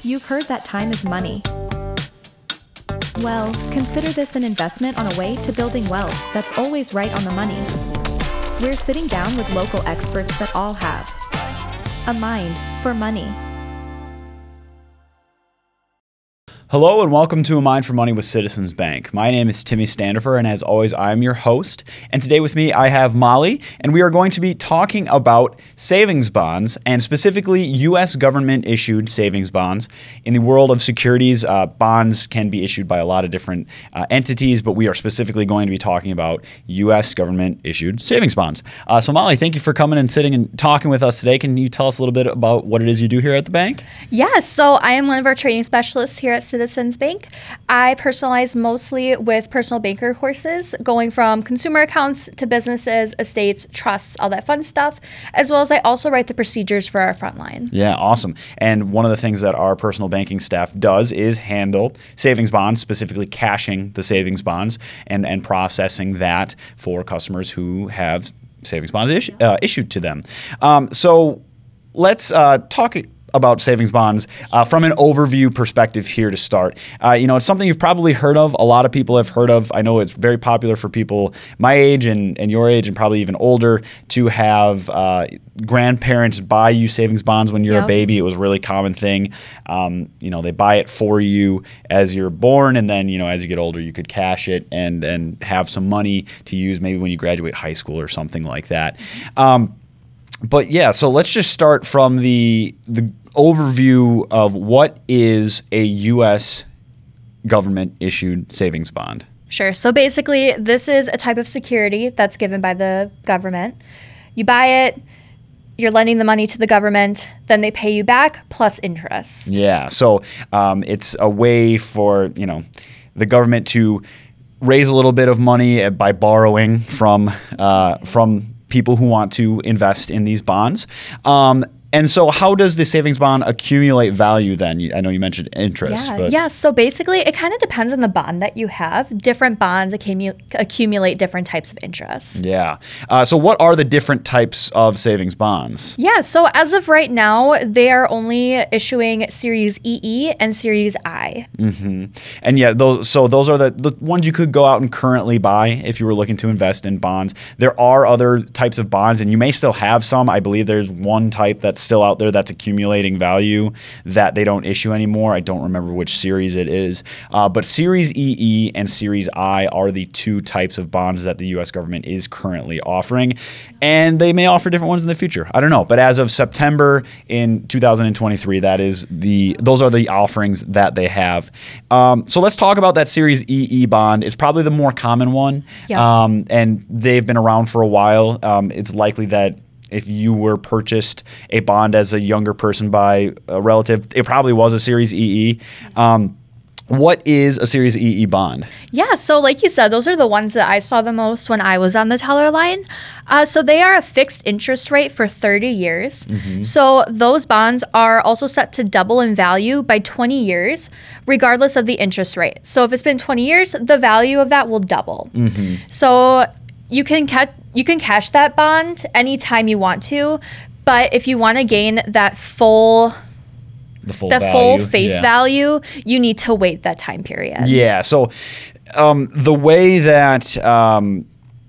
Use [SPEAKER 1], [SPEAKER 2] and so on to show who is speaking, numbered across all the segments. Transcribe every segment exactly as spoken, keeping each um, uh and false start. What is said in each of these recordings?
[SPEAKER 1] You've heard that time is money. Well, consider this an investment on a way to building wealth that's always right on the money. We're sitting down with local experts that all have a mind for money.
[SPEAKER 2] Hello and welcome to A Mind for Money with Citizens Bank. My name is Timmy Standifer, and as always, I am your host. And today with me, I have Molly, and we are going to be talking about savings bonds, and specifically U S government-issued savings bonds. In the world of securities, uh, bonds can be issued by a lot of different uh, entities, but we are specifically going to be talking about U S government-issued savings bonds. Uh, so Molly, thank you for coming and sitting and talking with us today. Can you tell us a little bit about what it is you do here at the bank?
[SPEAKER 3] Yes, so I am one of our trading specialists here at Citizens Bank. I personalize mostly with personal banker courses, going from consumer accounts to businesses, estates, trusts, all that fun stuff, as well as I also write the procedures for our frontline.
[SPEAKER 2] Yeah, awesome. And one of the things that our personal banking staff does is handle savings bonds, specifically cashing the savings bonds and, and processing that for customers who have savings bonds issu- uh, issued to them. Um, so let's uh, talk about savings bonds uh, from an overview perspective here to start. Uh, you know, it's something you've probably heard of. A lot of people have heard of. I know it's very popular for people my age and, and your age and probably even older to have uh, grandparents buy you savings bonds when you're
[SPEAKER 3] Yep.
[SPEAKER 2] a baby. It was a really common thing. Um, you know, they buy it for you as you're born, and then, you know, as you get older, you could cash it and, and have some money to use maybe when you graduate high school or something like that. Um, But yeah, so let's just start from the the overview of what is a U S government issued savings bond.
[SPEAKER 3] Sure. So basically, this is a type of security that's given by the government. You buy it, you're lending the money to the government, then they pay you back plus interest.
[SPEAKER 2] Yeah, so um, it's a way for, you know, the government to raise a little bit of money by borrowing from uh, from people who want to invest in these bonds. Um, and so how does the savings bond accumulate value then? You- I know you mentioned interest.
[SPEAKER 3] Yeah,
[SPEAKER 2] but
[SPEAKER 3] yeah. So basically, it kind of depends on the bond that you have. Different bonds accumu- accumulate different types of interest.
[SPEAKER 2] Yeah. Uh, so what are the different types of savings bonds?
[SPEAKER 3] Yeah, so as of right now, they are only issuing Series E E and Series I.
[SPEAKER 2] Mm-hmm. And yeah, those so those are the, the ones you could go out and currently buy if you were looking to invest in bonds. There are other types of bonds, and you may still have some. I believe there's one type that's still out there that's accumulating value that they don't issue anymore. I don't remember which series it is. Uh, but Series E E and Series I are the two types of bonds that the U S government is currently offering. And they may offer different ones in the future. I don't know. But as of September in two thousand twenty-three, that is the those are the offerings that they have. Um, so let's talk about that Series E E bond. It's probably the more common one.
[SPEAKER 3] Yeah.
[SPEAKER 2] Um, and they've been around for a while. Um, it's likely that if you were purchased a bond as a younger person by a relative, it probably was a Series E E. Um, what is a Series E E bond?
[SPEAKER 3] Yeah, so like you said, those are the ones that I saw the most when I was on the teller line. Uh, so they are a fixed interest rate for thirty years.
[SPEAKER 2] Mm-hmm.
[SPEAKER 3] So those bonds are also set to double in value by twenty years, regardless of the interest rate. So if it's been twenty years, the value of that will double.
[SPEAKER 2] Mm-hmm.
[SPEAKER 3] So you can ca- you can cash that bond anytime you want to, but if you want to gain that full
[SPEAKER 2] The full
[SPEAKER 3] the
[SPEAKER 2] value.
[SPEAKER 3] full face
[SPEAKER 2] Yeah.
[SPEAKER 3] value, you need to wait that time period.
[SPEAKER 2] Yeah. So um, the way that um,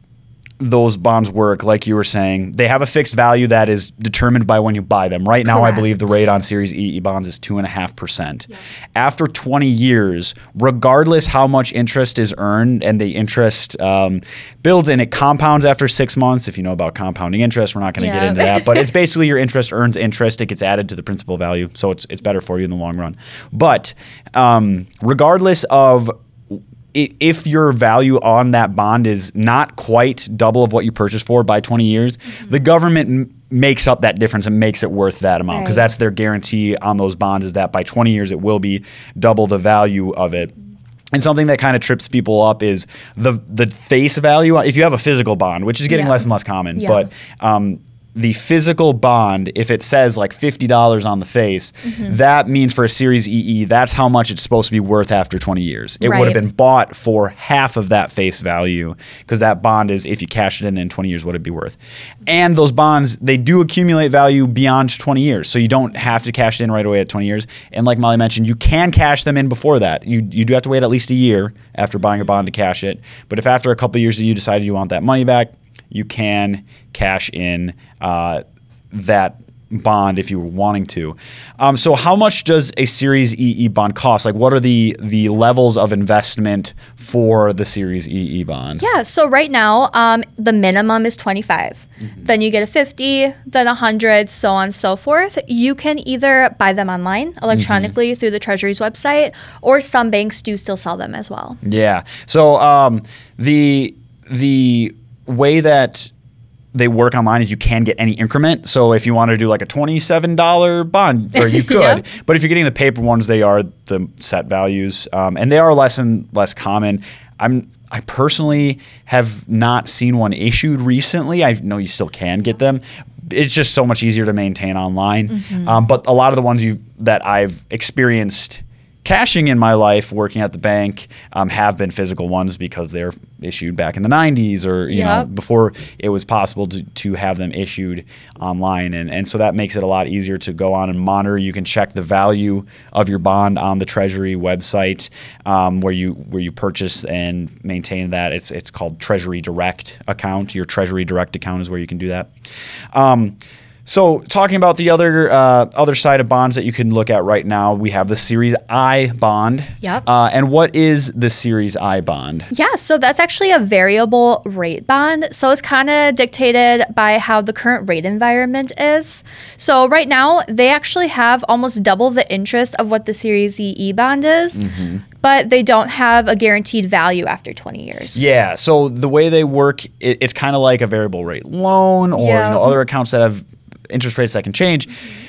[SPEAKER 2] those bonds work, like you were saying, they have a fixed value that is determined by when you buy them. Right now, I believe the
[SPEAKER 3] Correct.
[SPEAKER 2] rate on Series E E bonds is two and a half percent. After twenty years, regardless how much interest is earned, and the interest um, builds and it compounds after six months. If you know about compounding interest, we're not going to get
[SPEAKER 3] Yeah.
[SPEAKER 2] into that, but it's basically your interest earns interest. It gets added to the principal value, so it's it's better for you in the long run. But um, regardless of if your value on that bond is not quite double of what you purchased for by twenty years, mm-hmm. the government m- makes up that difference and makes it worth that amount, because
[SPEAKER 3] Right.
[SPEAKER 2] that's their guarantee on those bonds, is that by twenty years it will be double the value of it. And something that kind of trips people up is the the face value. If you have a physical bond, which is getting
[SPEAKER 3] Yeah.
[SPEAKER 2] less and less common,
[SPEAKER 3] Yeah.
[SPEAKER 2] but um, the physical bond, if it says like fifty dollars on the face, mm-hmm. that means for a Series E E, that's how much it's supposed to be worth after twenty years. It
[SPEAKER 3] right.
[SPEAKER 2] would have been bought for half of that face value, because that bond is, if you cash it in in twenty years, what it'd be worth. And those bonds, they do accumulate value beyond twenty years. So you don't have to cash it in right away at twenty years. And like Molly mentioned, you can cash them in before that. You you do have to wait at least a year after buying a bond to cash it. But if after a couple of years you decided you want that money back, you can cash in uh, that bond if you were wanting to. Um, so how much does a Series E E bond cost? Like, what are the the levels of investment for the Series E E bond?
[SPEAKER 3] Yeah, so right now, um, the minimum is twenty-five. Mm-hmm. Then you get a fifty, then one hundred, so on and so forth. You can either buy them online electronically mm-hmm. through the Treasury's website, or some banks do still sell them as well.
[SPEAKER 2] Yeah. So um, the the way that they work online is you can get any increment. So if you want to do like a twenty-seven dollars bond, or you could, yeah. but if you're getting the paper ones, they are the set values, um, and they are less and less common. I'm I personally have not seen one issued recently. I know you still can get them. It's just so much easier to maintain online. Mm-hmm. Um, but a lot of the ones you that I've experienced cashing in my life working at the bank um, have been physical ones, because they're issued back in the nineties, or you yep. know, before it was possible to, to have them issued online. And, and so that makes it a lot easier to go on and monitor. You can check the value of your bond on the Treasury website, um, where you where you purchase and maintain that. It's it's called Treasury Direct account. Your Treasury Direct account is where you can do that. Um, So talking about the other uh, other side of bonds that you can look at right now, we have the Series I bond.
[SPEAKER 3] Yep.
[SPEAKER 2] Uh, and what is the Series I bond?
[SPEAKER 3] Yeah, so that's actually a variable rate bond. So it's kind of dictated by how the current rate environment is. So right now, they actually have almost double the interest of what the Series E E bond is. Mm-hmm. But they don't have a guaranteed value after twenty years.
[SPEAKER 2] Yeah, so the way they work, it, it's kind of like a variable rate loan, or
[SPEAKER 3] yeah.
[SPEAKER 2] you know, other accounts that have interest rates that can change.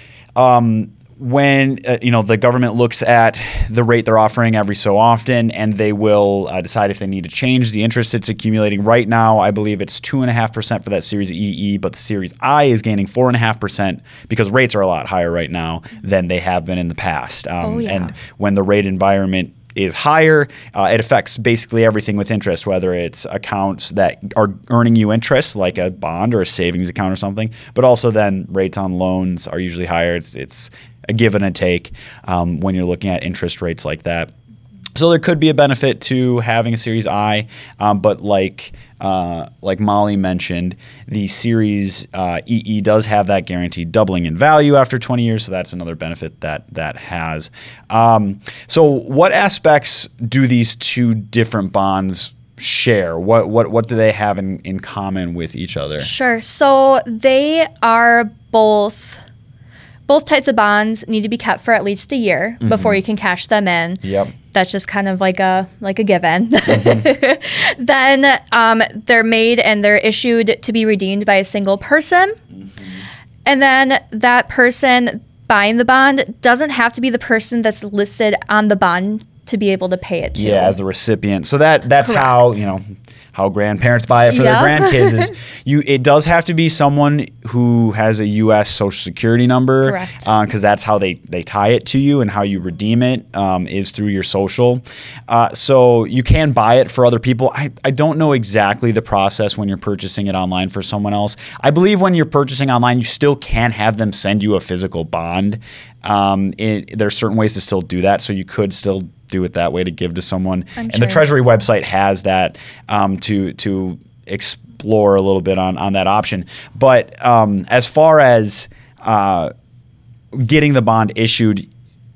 [SPEAKER 2] Um, when uh, you know the government looks at the rate they're offering every so often, and they will uh, decide if they need to change the interest it's accumulating. Right now, I believe it's two and a half percent for that Series E E, but the Series I is gaining four and a half percent because rates are a lot higher right now than they have been in the past. Um,
[SPEAKER 3] oh, yeah.
[SPEAKER 2] And when the rate environment is higher, uh, it affects basically everything with interest, whether it's accounts that are earning you interest, like a bond or a savings account or something, but also then rates on loans are usually higher. It's, it's a give and a take um, when you're looking at interest rates like that. So there could be a benefit to having a Series I, um, but like uh, like Molly mentioned, the Series uh, E E does have that guaranteed doubling in value after twenty years, so that's another benefit that that has. Um, so what aspects do these two different bonds share? What what what do they have in, in common with each other?
[SPEAKER 3] Sure. So they are both... Both types of bonds need to be kept for at least a year mm-hmm. before you can cash them in.
[SPEAKER 2] Yep.
[SPEAKER 3] That's just kind of like a like a given. Mm-hmm. Then um, they're made and they're issued to be redeemed by a single person. Mm-hmm. And then that person buying the bond doesn't have to be the person that's listed on the bond to be able to pay it to.
[SPEAKER 2] Yeah, as a recipient. So that that's
[SPEAKER 3] Correct.
[SPEAKER 2] how, you know, how grandparents buy it for
[SPEAKER 3] yep.
[SPEAKER 2] their grandkids is you. It does have to be someone who has a U S Social Security number.
[SPEAKER 3] Correct.
[SPEAKER 2] Because uh, that's how they, they tie it to you, and how you redeem it um, is through your social. Uh, so you can buy it for other people. I, I don't know exactly the process when you're purchasing it online for someone else. I believe when you're purchasing online, you still can have them send you a physical bond. Um, it, there are certain ways to still do that, so you could still do it that way to give to someone.
[SPEAKER 3] I'm
[SPEAKER 2] and
[SPEAKER 3] sure.
[SPEAKER 2] the Treasury website has that um, to to explore a little bit on, on that option. But um, as far as uh, getting the bond issued,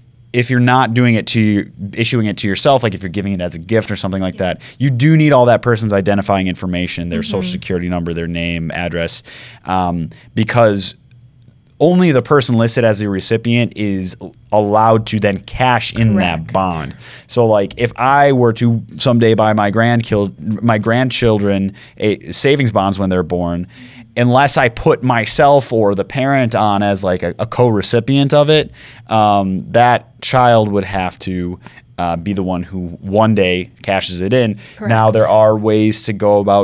[SPEAKER 2] if you're not doing it to issuing it to yourself, like if you're giving it as a gift or something like that, you do need all that person's identifying information, their mm-hmm. social security number, their name, address, um, because only the person listed as the recipient is allowed to then cash in
[SPEAKER 3] Correct.
[SPEAKER 2] that bond. So like if I were to someday buy my grandkind, my grandchildren a savings bonds when they're born, unless I put myself or the parent on as like a, a co-recipient of it, um, that child would have to uh, be the one who one day cashes it in.
[SPEAKER 3] Correct.
[SPEAKER 2] Now there are ways to go about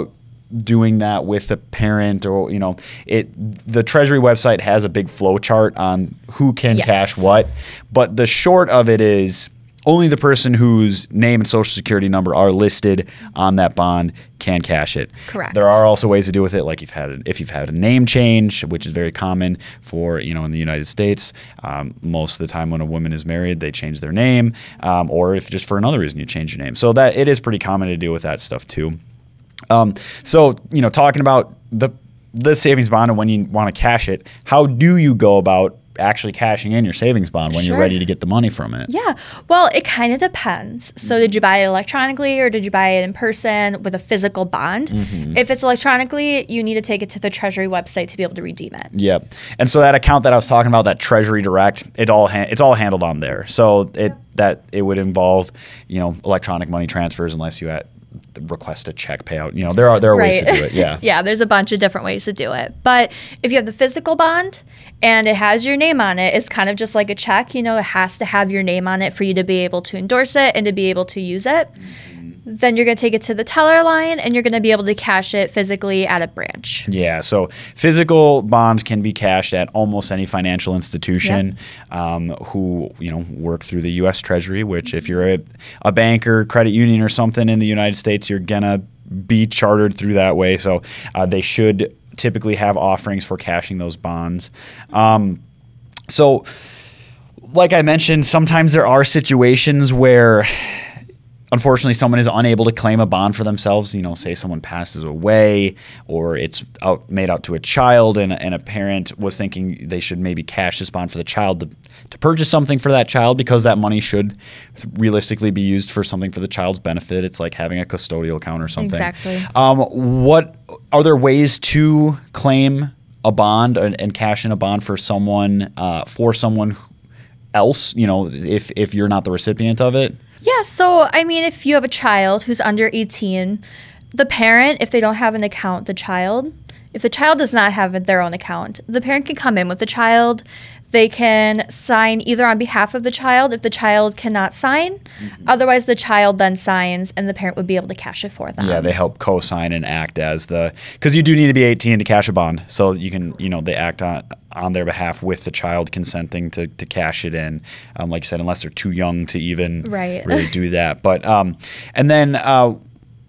[SPEAKER 2] doing that with a parent, or you know, it the Treasury website has a big flow chart on who can
[SPEAKER 3] Yes.
[SPEAKER 2] cash what, but the short of it is only the person whose name and social security number are listed on that bond can cash it.
[SPEAKER 3] Correct.
[SPEAKER 2] There are also ways to do with it, like you've had a, if you've had a name change, which is very common for, you know, in the United States. Um, most of the time when a woman is married, they change their name, um, or if just for another reason you change your name. So that it is pretty common to deal with that stuff too. Um, so, you know, talking about the the savings bond and when you want to cash it, how do you go about actually cashing in your savings bond when
[SPEAKER 3] Sure.
[SPEAKER 2] you're ready to get the money from it?
[SPEAKER 3] Yeah. Well, it kind of depends. So, did you buy it electronically or did you buy it in person with a physical bond?
[SPEAKER 2] Mm-hmm.
[SPEAKER 3] If it's electronically, you need to take it to the Treasury website to be able to redeem it.
[SPEAKER 2] Yep. And so that account that I was talking about, that Treasury Direct, it all ha- it's all handled on there. So it that it would involve, you know, electronic money transfers unless you had request a check payout. You know, there are there are ways to do it. Yeah.
[SPEAKER 3] Yeah, there's a bunch of different ways to do it. But if you have the physical bond and it has your name on it, it's kind of just like a check. You know, it has to have your name on it for you to be able to endorse it and to be able to use it. Then you're going to take it to the teller line and you're going to be able to cash it physically at a branch.
[SPEAKER 2] Yeah, so physical bonds can be cashed at almost any financial institution um, who, you know, work through the U S Treasury, which if you're a, a bank or credit union or something in the United States, you're going to be chartered through that way. So uh, they should typically have offerings for cashing those bonds. Um, so like I mentioned, sometimes there are situations where unfortunately someone is unable to claim a bond for themselves. You know, say someone passes away or it's out made out to a child and, and a parent was thinking they should maybe cash this bond for the child to, to purchase something for that child, because that money should realistically be used for something for the child's benefit. It's like having a custodial account or something.
[SPEAKER 3] Exactly.
[SPEAKER 2] Um, what are there ways to claim a bond and, and cash in a bond for someone uh, for someone else? You know, if if you're not the recipient of it.
[SPEAKER 3] Yeah, so I mean, if you have a child who's under eighteen, the parent, if they don't have an account, the child, if the child does not have their own account, the parent can come in with the child. They can sign either on behalf of the child if the child cannot sign. Mm-hmm. Otherwise, the child then signs and the parent would be able to cash it for them.
[SPEAKER 2] Yeah, they help co-sign and act as the, because you do need to be eighteen to cash a bond. So you can, you know, they act on on their behalf with the child consenting to, to cash it in. Um, like you said, unless they're too young to even
[SPEAKER 3] right.
[SPEAKER 2] really do that. But, um, and then, uh,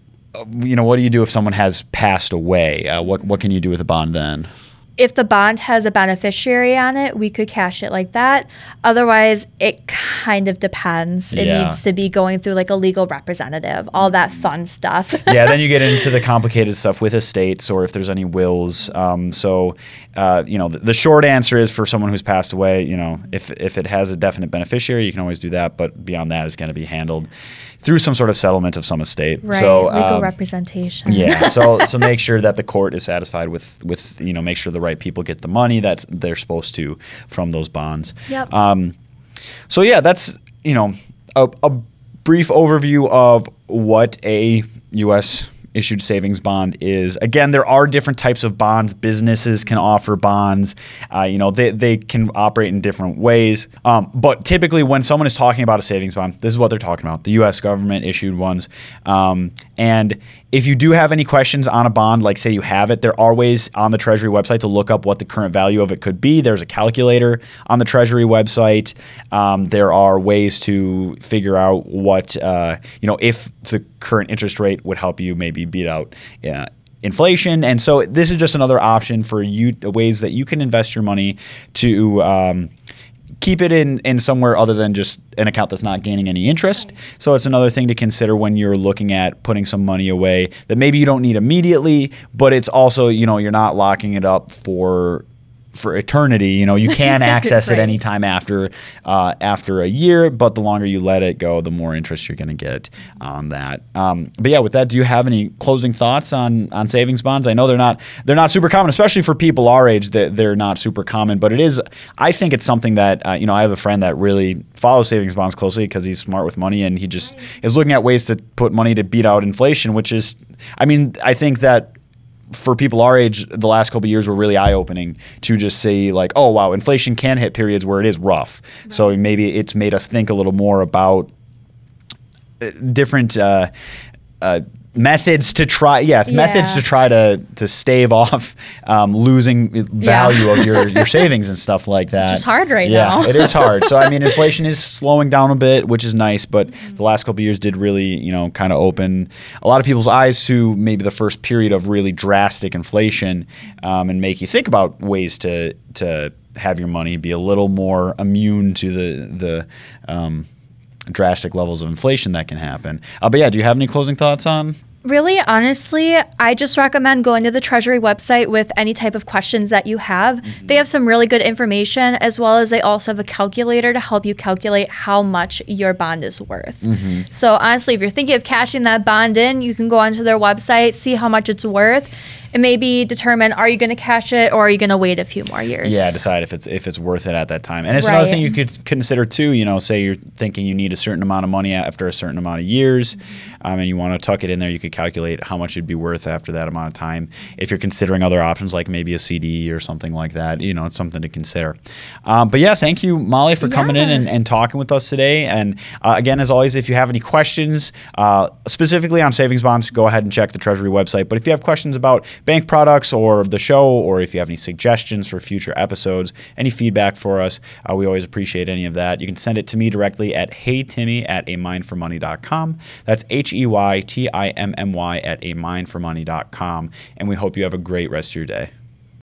[SPEAKER 2] you know, what do you do if someone has passed away? Uh, what, what can you do with a bond then?
[SPEAKER 3] If the bond has a beneficiary on it, we could cash it like that. Otherwise, it kind of depends. It
[SPEAKER 2] Yeah.
[SPEAKER 3] needs to be going through like a legal representative, all that fun stuff.
[SPEAKER 2] Yeah, then you get into the complicated stuff with estates or if there's any wills. Um, so, uh, you know, the, the short answer is for someone who's passed away, you know, if if it has a definite beneficiary, you can always do that. But beyond that, it's going to be handled through some sort of settlement of some estate.
[SPEAKER 3] Right,
[SPEAKER 2] So,
[SPEAKER 3] legal
[SPEAKER 2] um,
[SPEAKER 3] representation.
[SPEAKER 2] Yeah, so so make sure that the court is satisfied with with you know make sure the right people get the money that they're supposed to from those bonds.
[SPEAKER 3] Yep.
[SPEAKER 2] Um, so yeah, that's you know a, a brief overview of what a U S issued savings bond is. Again, there are different types of bonds. Businesses can offer bonds. Uh, you know, they, they can operate in different ways. Um, but typically when someone is talking about a savings bond, this is what they're talking about, the U S government issued ones. Um, and if you do have any questions on a bond, like say you have it, there are ways on the Treasury website to look up what the current value of it could be. There's a calculator on the Treasury website. Um, there are ways to figure out what, uh, you know, if the current interest rate would help you maybe beat out uh, inflation. And so this is just another option for you, ways that you can invest your money to um, keep it in, in somewhere other than just an account that's not gaining any interest. So it's another thing to consider when you're looking at putting some money away that maybe you don't need immediately, but it's also, you know, you're not locking it up for for eternity. You know, you can access
[SPEAKER 3] Right.
[SPEAKER 2] it anytime after uh, after a year, but the longer you let it go, the more interest you're going to get on that. Um, but yeah, with that, do you have any closing thoughts on on savings bonds? I know they're not they're not super common, especially for people our age. That they're not super common, but it is. I think it's something that uh, you know. I have a friend that really follows savings bonds closely because he's smart with money and he just is looking at ways to put money to beat out inflation. Which is, I mean, I think that. For people our age, the last couple of years were really eye-opening to just say like, oh, wow, inflation can hit periods where it is rough. Right. So maybe it's made us think a little more about different uh, uh, methods to try yeah,
[SPEAKER 3] Yeah.
[SPEAKER 2] methods to try to to stave off um, losing value
[SPEAKER 3] Yeah.
[SPEAKER 2] of your, your savings and stuff like that.
[SPEAKER 3] Which is hard right
[SPEAKER 2] yeah,
[SPEAKER 3] now.
[SPEAKER 2] it is hard. So I mean, inflation is slowing down a bit, which is nice, but the last couple of years did really, you know, kind of open a lot of people's eyes to maybe the first period of really drastic inflation, um, and make you think about ways to to have your money be a little more immune to the the um, drastic levels of inflation that can happen. Uh, but yeah, do you have any closing thoughts on?
[SPEAKER 3] Really, honestly, I just recommend going to the Treasury website with any type of questions that you have. Mm-hmm. They have some really good information, as well as they also have a calculator to help you calculate how much your bond is worth. Mm-hmm. So honestly, if you're thinking of cashing that bond in, you can go onto their website, see how much it's worth, and maybe determine, are you going to cash it or are you going to wait a few more years?
[SPEAKER 2] Yeah, decide if it's if it's worth it at that time. And it's
[SPEAKER 3] Right.
[SPEAKER 2] another thing you could consider too, you know, say you're thinking you need a certain amount of money after a certain amount of years, mm-hmm. um, and you want to tuck it in there, you could calculate how much it'd be worth after that amount of time. If you're considering other options like maybe a C D or something like that, you know, it's something to consider. Um, but yeah, thank you, Molly, for coming
[SPEAKER 3] Yeah.
[SPEAKER 2] in and, and talking with us today. And uh, again, as always, if you have any questions, uh, specifically on savings bonds, go ahead and check the Treasury website. But if you have questions about bank products or the show, or if you have any suggestions for future episodes, any feedback for us, uh, we always appreciate any of that. You can send it to me directly at heytimmy at a mind for money dot com. That's H E Y T I M M Y at a mind for money dot com. And we hope you have a great rest of your day.